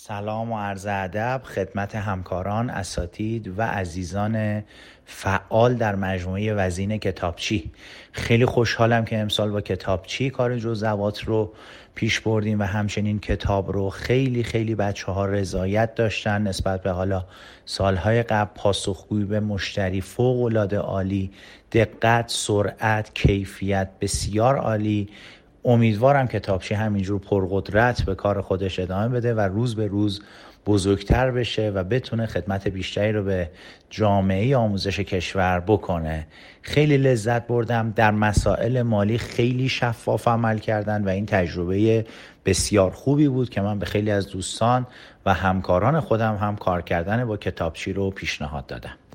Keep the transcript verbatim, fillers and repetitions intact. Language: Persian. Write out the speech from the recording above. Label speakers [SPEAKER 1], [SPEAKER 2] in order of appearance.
[SPEAKER 1] سلام و عرض ادب خدمت همکاران، اساتید و عزیزان فعال در مجموعه وزین کتابچی. خیلی خوشحالم که امسال با کتابچی کار جزوات رو پیش بردیم و همچنین کتاب رو خیلی خیلی بچه ها رضایت داشتن نسبت به حالا سالهای قبل. پاسخگویی به مشتری فوق العاده عالی، دقت، سرعت، کیفیت بسیار عالی. امیدوارم کتابچی همینجور پرقدرت به کار خودش ادامه بده و روز به روز بزرگتر بشه و بتونه خدمت بیشتری رو به جامعه آموزش کشور بکنه. خیلی لذت بردم. در مسائل مالی خیلی شفاف عمل کردن و این تجربه بسیار خوبی بود که من به خیلی از دوستان و همکاران خودم هم کار کردن با کتابچی رو پیشنهاد دادم.